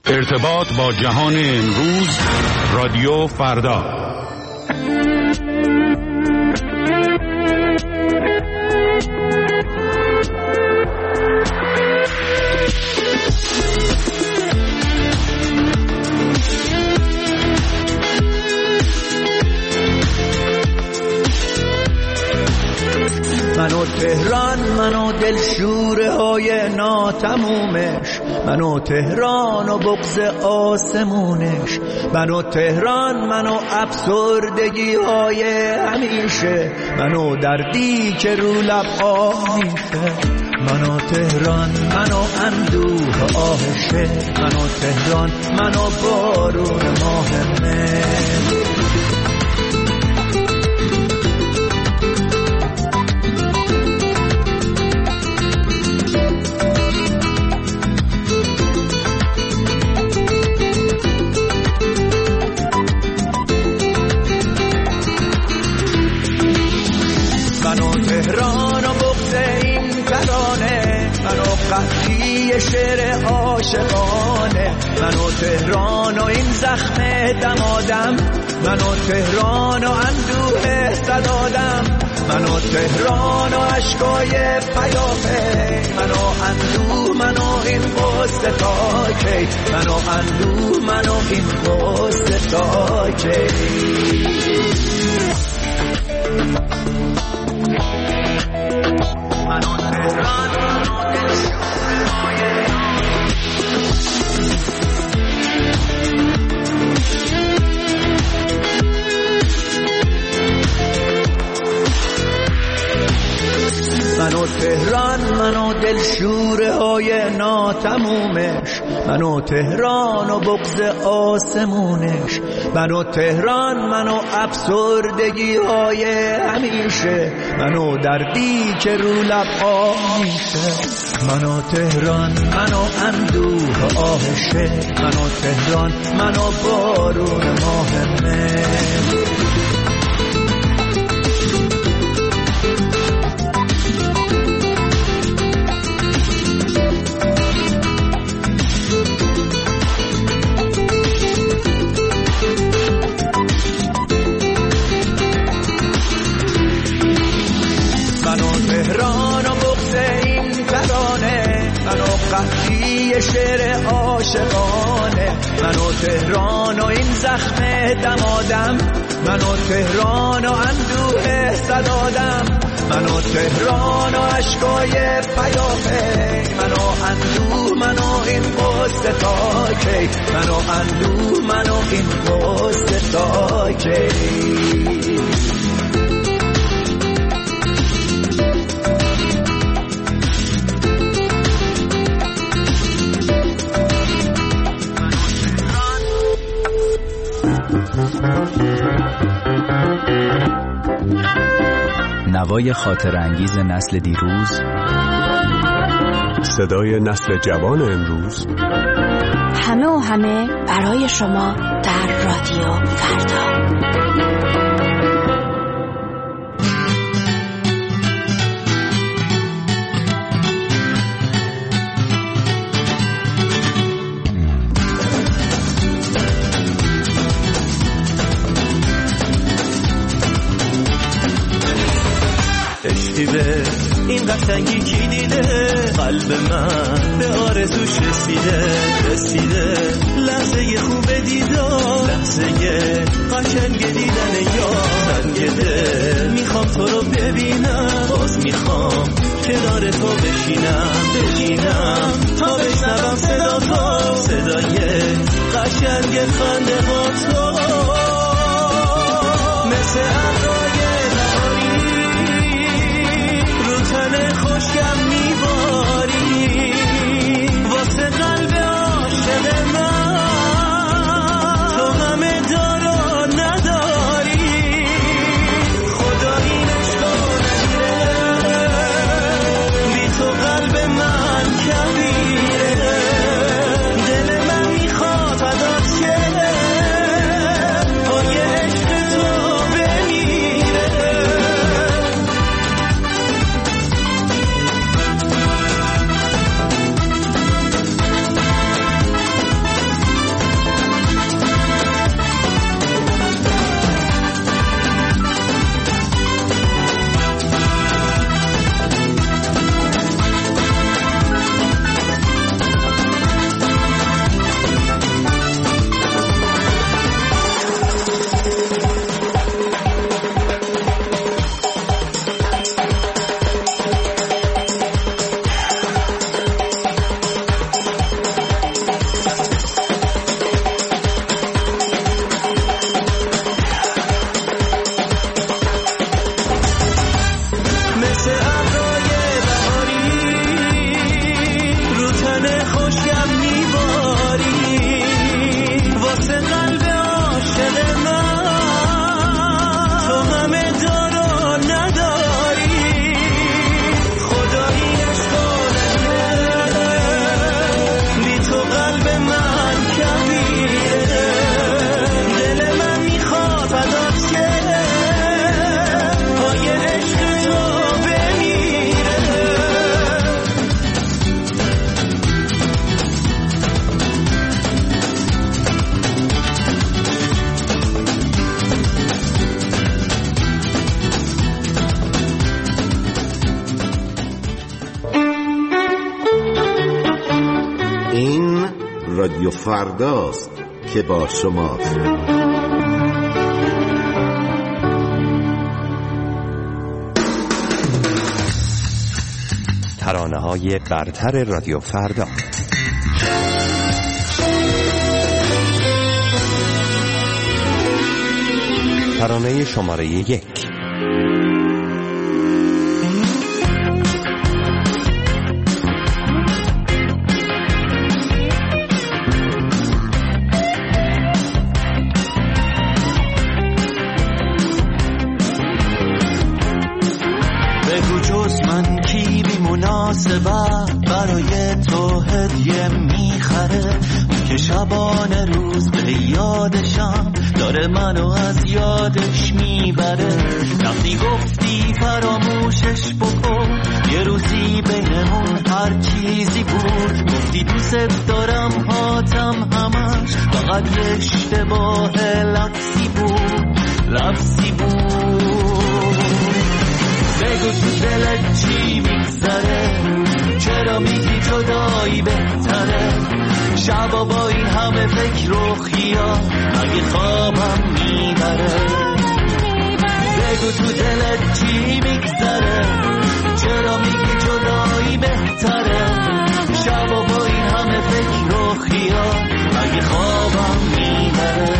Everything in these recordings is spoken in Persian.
ارتباط با جهان امروز، رادیو فردا. منو تهران، منو دلشوره های ناتمومش، منو تهران و بغض آسمونش، منو تهران، منو افسردگی های همیشه، منو دردی که رو لب آه میشه. منو تهران، منو اندوه آهشه، منو تهران، منو بارون ماه مه. قطعی شعر عاشقانه، منو تهران و این زخم دمادم، منو تهران و اندوه صدادم، منو تهران و عشقای پیافه، منو اندوه، منو این قصه تا کی، منو اندوه، منو این قصه تا کی. منو تهران، منو تهران، منو دلشوره های ناتمومش، منو تهران و بغض آسمونش، منو تهران، منو افسردگی های همیشه، منو دردی که رو لب آه میشه. منو تهران، منو اندوه آهشه، منو تهران، منو بارون ماه مه. قطعی شعر عاشقانه، منو تهران و این زخم دمادم، منو تهران و اندوه صدادم، منو تهران و عشقای پیافه، منو اندوه، منو این قصه تا کی، منو اندوه، منو این قصه تا کی. نوای خاطر انگیز نسل دیروز، صدای نسل جوان امروز، همه و همه برای شما در رادیو فردا. این قشنگی کی دیده، قلب من به آرزوش رسیده، لحظه خوب دیدار، لحظه قشنگ دیدن یار، دل میخوام تو رو ببینم، باز میخوام کنار تو بشینم تا بشنوم صدا تو، صدای قشنگ خنده ها تو، مثل ابرای خوشگم میباری، واسه قلب عاشق من تو همه دارو نداری، خدا این عشقو نگیره، بی تو قلب من کمیره، دل من میخواد فدات شه، قلب من کبیره، دل من میخواد فدات شه پای عشق تو بمیره. این رادیو فرداست که با شماست. ترانه‌های برتر رادیو فردا. ترانه شماره 1. برای تو هدیه میخره که شبانه روز به یادشم داره منو از یادش میبره. وقتی گفتی فراموشش بکن یه روزی بینمون هر چیزی بود، گفتی دوست دارم هاتم همش فقط یه اشتباه لفظی بود. بگو تو دلت چی میگذره، چرا میگی جدایی بهتره، شبا با این همه فکر و خیال مگه خوابم میبره. بگو تو دلت چی میگذره، چرا میگی جدایی بهتره، شبا با این همه فکر و خیال مگه خوابم میبره.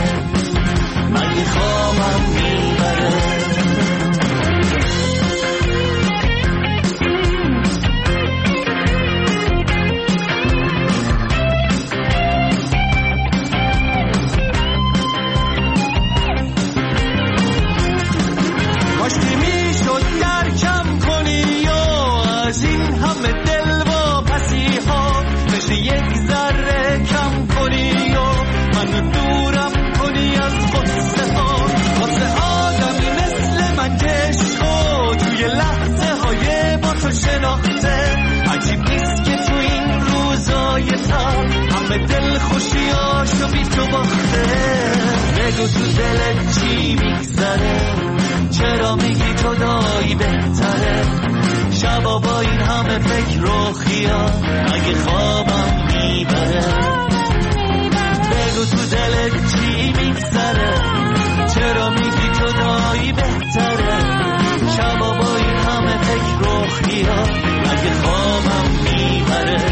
یک ذره کم کنی و منو دورم کنی از قصه ها. واسه آدمی مثل من عشقو توی لحظه های با تو شناخته، عجیب نیست که تو این روزای تر همه دل خوشیاشو بی تو باخته. بگو تو دلت چی میگذره، چرا میگی جدایی بهتره، شبا با این همه فکر و خیال اگه خوابم میبره. بگو تو دلت چی میگذره، چرا میگی جدایی بهتره، شبا با این همه فکر و خیال اگه خوابم میبره.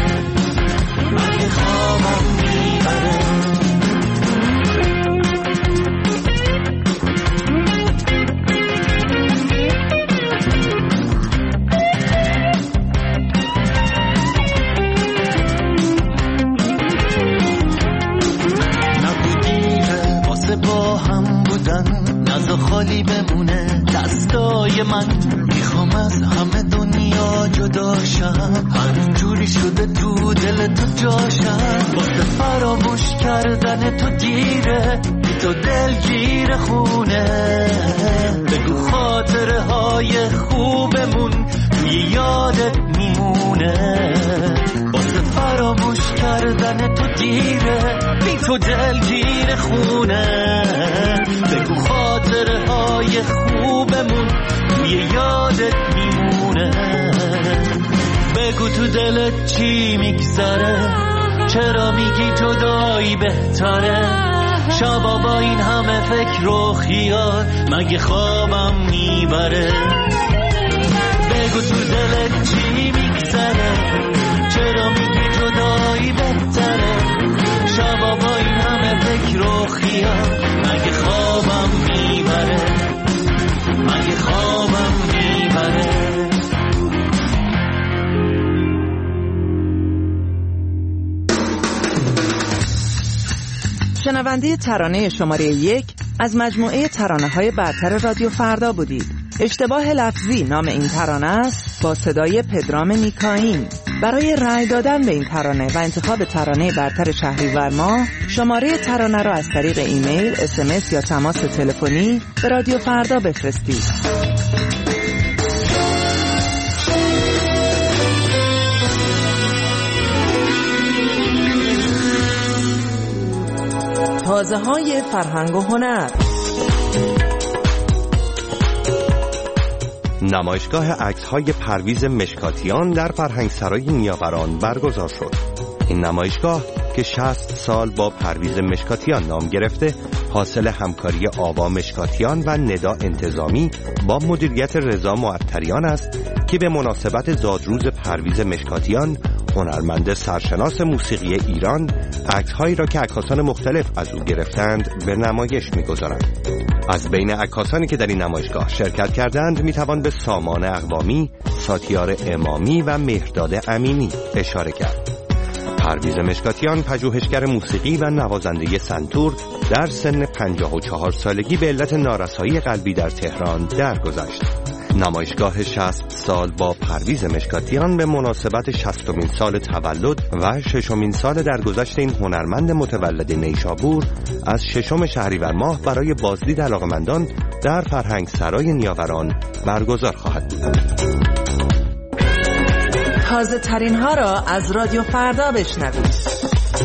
خالی بمونه دستای من، میخوام از همه دنیا جداشم، همینجوری شده تو دل تو جاشم. واسه فراموش کردن تو دیره، بی تو دلگیر خونه. بگو خاطره های خوبمون توی یادت میمونه. واسه فراموش کردن تو دیره، بی تو دلگیر خونه. بگو خاطره های خوبمون توی یادت میمونه. بگو تو دلت چی میگذره، چرا میگی جدایی بهتره، شبا با این همه فکر و خیال مگه خوابم میبره. بگو تو دلت چی میگذره، چرا میگی جدایی بهتره، شبا با این همه فکر و خیال مگه خوابم میبره. شنونده ترانه شماره 1 از مجموعه ترانه‌های برتر رادیو فردا بودید. اشتباه لفظی نام این ترانه است با صدای پدرام نیکاین. برای رأی دادن به این ترانه و انتخاب ترانه برتر شهریور ماه شماره ترانه را از طریق ایمیل، SMS یا تماس تلفنی به رادیو فردا بفرستید. تازه‌های فرهنگ و هنر. نمایشگاه عکس‌های پرویز مشکاتیان در فرهنگسرای نیاوران برگزار شد. این نمایشگاه که 60 سال با پرویز مشکاتیان نام گرفته، حاصل همکاری آوا مشکاتیان و ندا انتظامی با مدیریت رضا معطریان است که به مناسبت زادروز پرویز مشکاتیان، هنرمند سرشناس موسیقی ایران، عکس‌هایی را که عکاسان مختلف از او گرفتند به نمایش می‌گذارند. از بین عکاسانی که در این نمایشگاه شرکت کردند میتوان به سامان اقوامی، ساتیار امامی و مهرداد امینی اشاره کرد. پرویز مشکاتیان پژوهشگر موسیقی و نوازنده سنتور در سن 54 سالگی به علت نارسایی قلبی در تهران درگذشت. نمایشگاه 60 سال با پرویز مشکاتیان به مناسبت 60مین سال تولد و 6مین سال درگذشت این هنرمند متولد نیشابور از 6 شهریور ماه برای بازدید علاقه‌مندان در فرهنگسرای نیاوران برگزار خواهد بود. تازه ترین ها را از رادیو فردا بشنوید.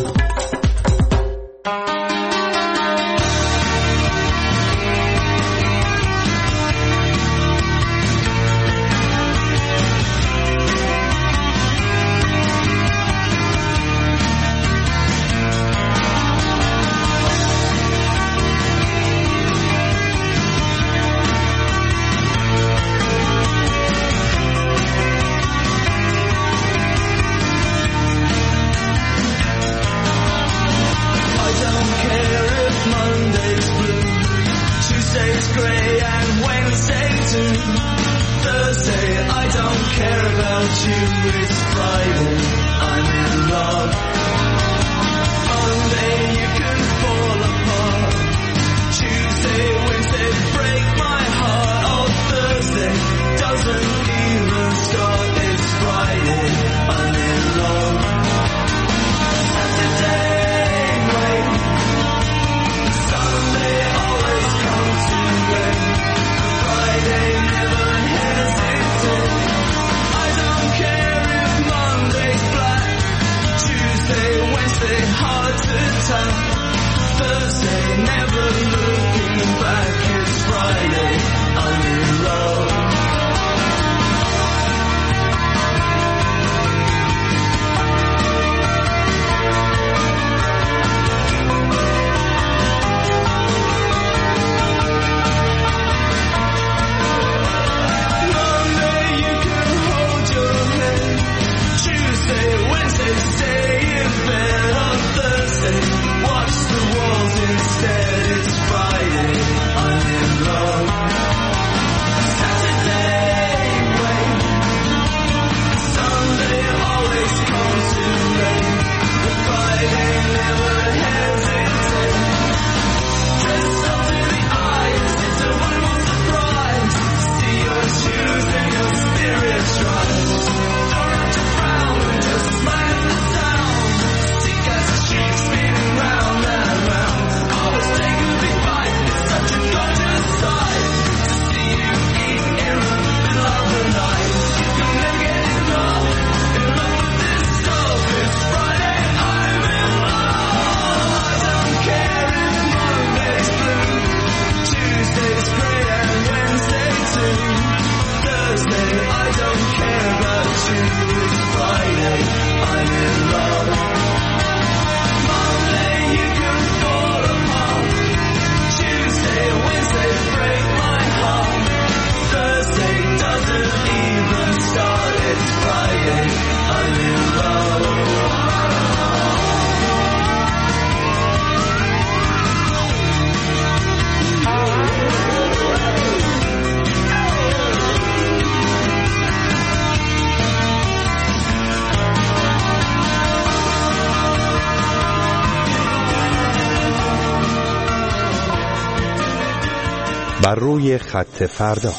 بر روی خط فردا.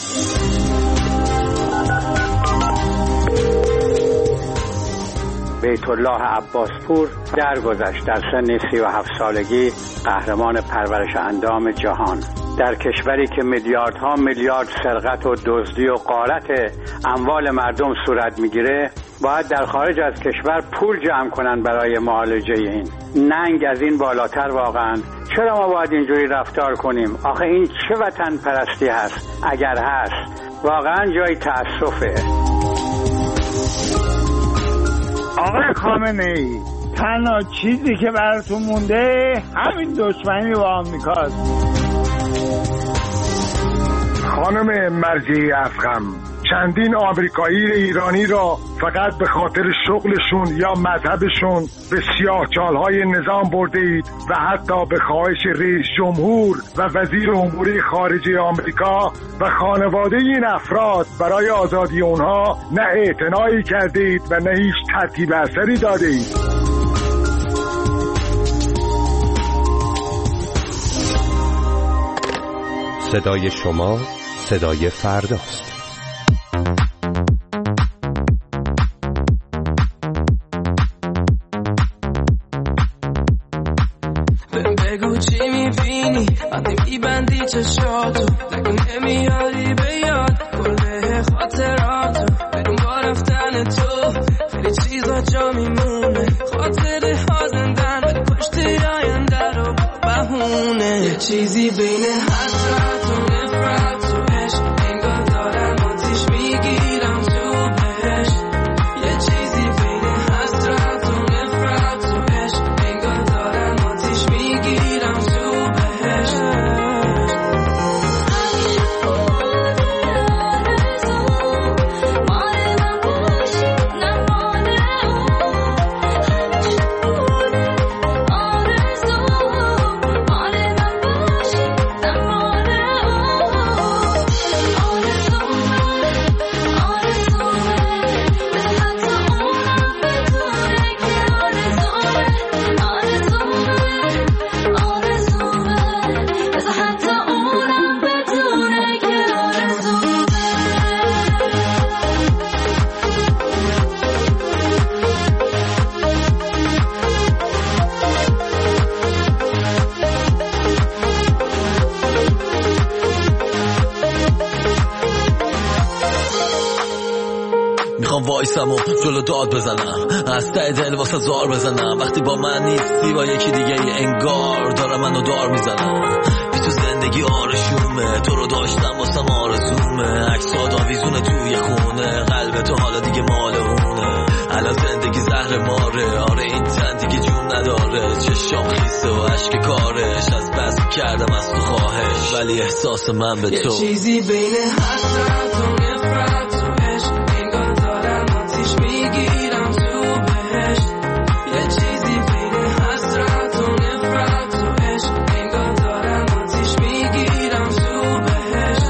بیت الله عباسپور درگذشت. در سن 37 سالگی قهرمان پرورش اندام جهان. در کشوری که میلیاردها میلیارد سرقت و دزدی و غارت اموال مردم صورت میگیره، باید در خارج از کشور پول جمع کنن برای معالجه این. ننگ از این بالاتر واقعا. چرا ما باید اینجوری رفتار کنیم؟ آخه این چه وطن پرستی هست؟ اگر هست واقعا جای تأسفه. آقای خامنه‌ای، تنها چیزی که براتون مونده همین دشمنی با آمریکاست. خانم مرجعی افخم، چندین آمریکایی ایرانی را فقط به خاطر شغلشون یا مذهبشون به سیاهچال‌های نظام برده اید و حتی به خواهش رئیس جمهور و وزیر امور خارجه آمریکا و خانواده این افراد برای آزادی اونها نه اعتنایی کرده اید و نه هیچ ترتیب اثری داده اید. صدای شما صدای فرداست. بگو چی میبینی وقتی میبندی چشاتو، نگو نمیاری به یاد کله خاطراتو. بدون با رفتن تو خیلی چیزا جا میمونه، خاطره ها زندن ولی پشت آینده رو بهونه. یه چیزی بین حسرت و نفرت و عشق، انگار دارم آتیش میگیرم تو بهش. یه چیزی بین حسرت و نفرت و عشق، انگار دارم آتیش میگیرم تو بهش. وایسم و جلو داد بزنم، از ته دل واسه زار بزنم. وقتی با من نیستی با یکی دیگه انگار دارم منو دار میزنم. بی تو زندگی آرشومه، تو رو داشتم واسم آرزومه. عکسات آویزونه توی خونه، قلب تو حالا دیگه مال اونه. الان زندگی زهر ماره، آره این تن دیگه جون نداره. چشام خیسه و عشق کارش، از بس کردم از تو خواهش، ولی احساس من به تو یه چیزی بین حسرت و نفرت و عشق، انگار دارم آتیش میگیرم تو بهش. یه چیزی بین حسرت و نفرت و عشق، انگار دارم آتیش میگیرم تو بهش.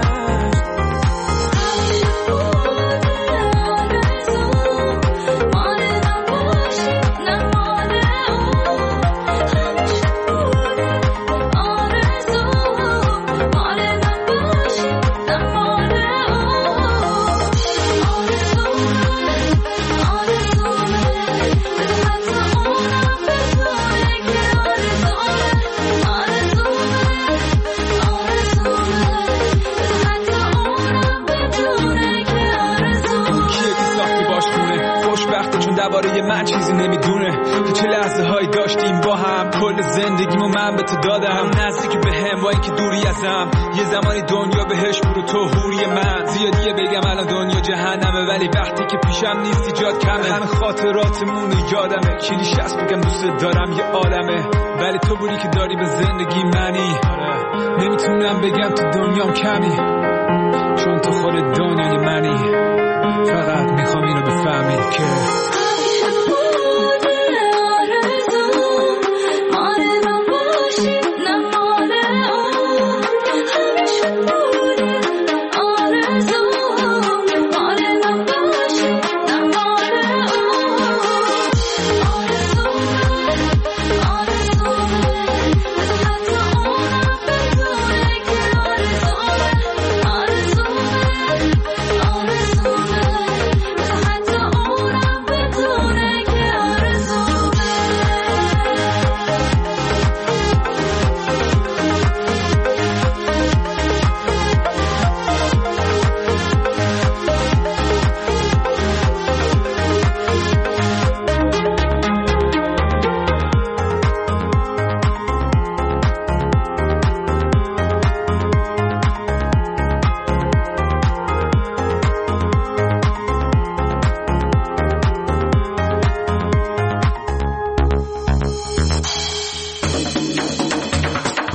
درباره من چیزی نمیدونه که چه لحظه هایی داشتیم با هم. کل زندگیمو من به تو دادم، نزدیکی به هم با اینکه دوری ازم. یه زمانی دنیا بهش برو تو حوری من. زیادیه بگم الان دنیا جهنمه، ولی وقتی که پیشم نیستی جات کمه. همه خاطراتمون یادمه، کلیش هست بگم دوست دارم یه عالمه، ولی تو بودی که داری به زندگی منی. نمیتونم بگم تو دنیام کمی، چون تو خود دنیای منی. فقط میخوام اینو بفهمی که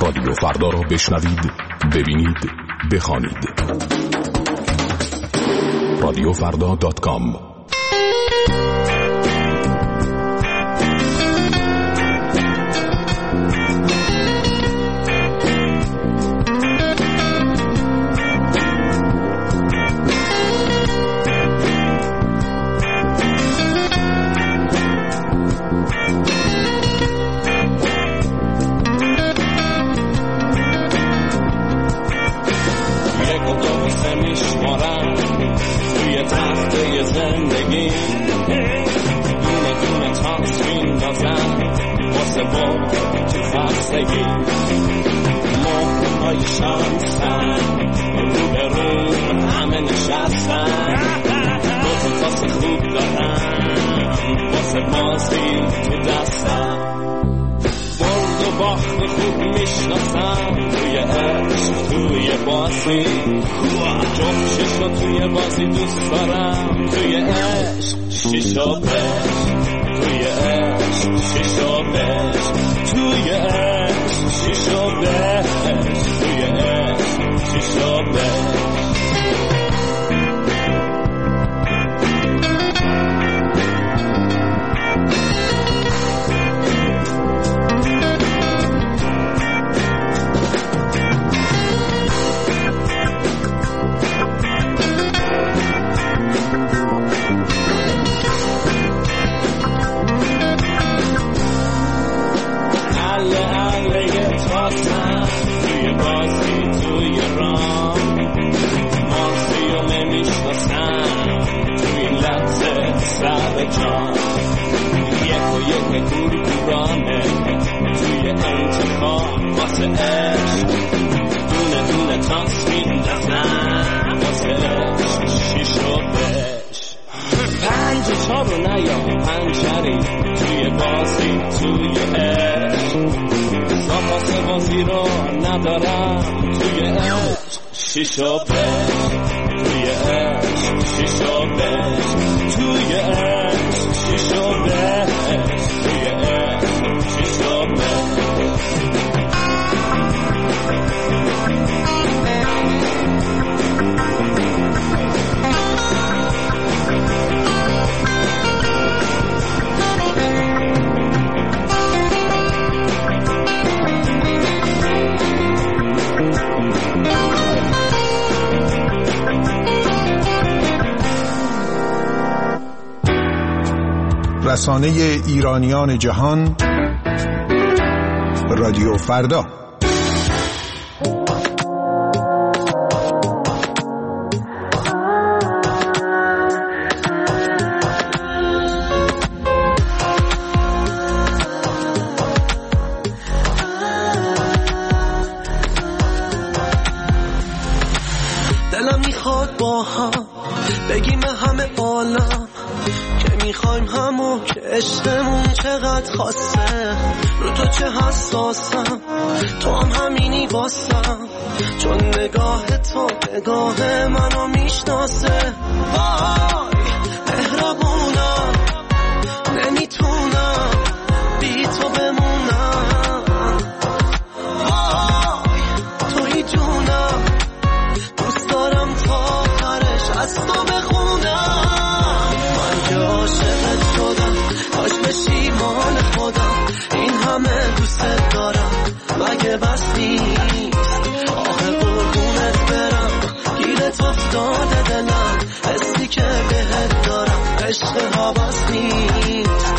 رادیو فردا را بشنوید، ببینید، بخوانید. radiofrda.com. رسانه ایرانیان جهان، رادیو فردا. دلم میخواد با هم بگیم همه عالم که میخوایم همون که عشقمون چقدر خاصه، رو تو چه حساسم، تو هم همینی واسم، چون نگاه تو نگاه منو میشناسه. وای مهربونم، نمیتونم بی تو بمونم. وای توی جونم، دوست دارم تا آخرش از تو بخونم. من که عاشقت شدم، کاش بشی مال خودم، این همه دوست دارم مگه بس نیست؟ آخه قربونت برم، گیرت افتاده دلم، حسی که بهت دارم عشق حواس نیست.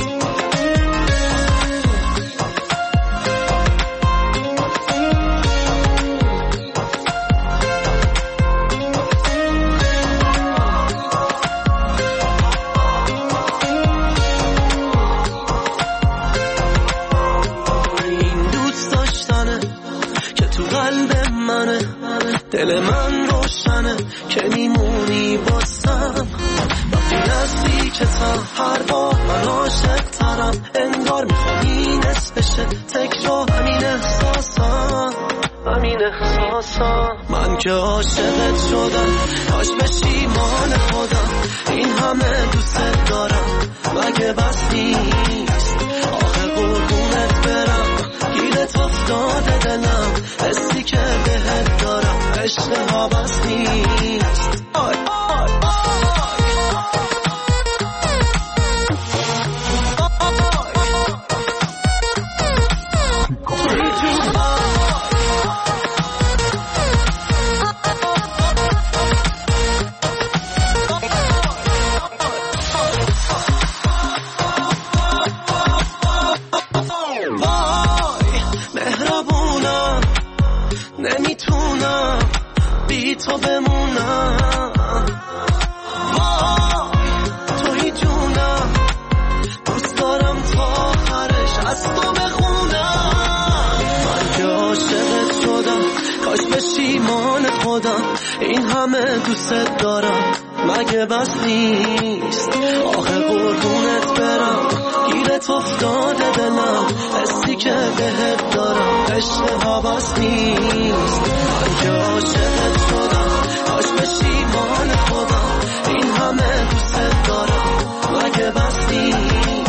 دل من روشنه که میمونی باسم، وقتی نزدیکتم هر بار من عاشق ترم، انگار میخوایی نصفشه تکرار. همین احساسم، همین احساسم، من که عاشقت شدم، کاش بشی مال خودم، این همه دوست دارم مگه بس نیست؟ آخه قربونت برم، گیرت افتاده دلم، بی تو بمونم. توی جونم دوست دارم تا آخرش از تو بخونم. من که عاشقت شدم کاش پشیمان خودم، این همه دوست دارم مگه بس نیست؟ آخه قربونت برم گیرت افتاده دلم، حسی که بهت دارم عشق حواس نیست. من که عاشقت شدم کاش پشیمان خودم، این همه دوست دارم مگه بس نیست؟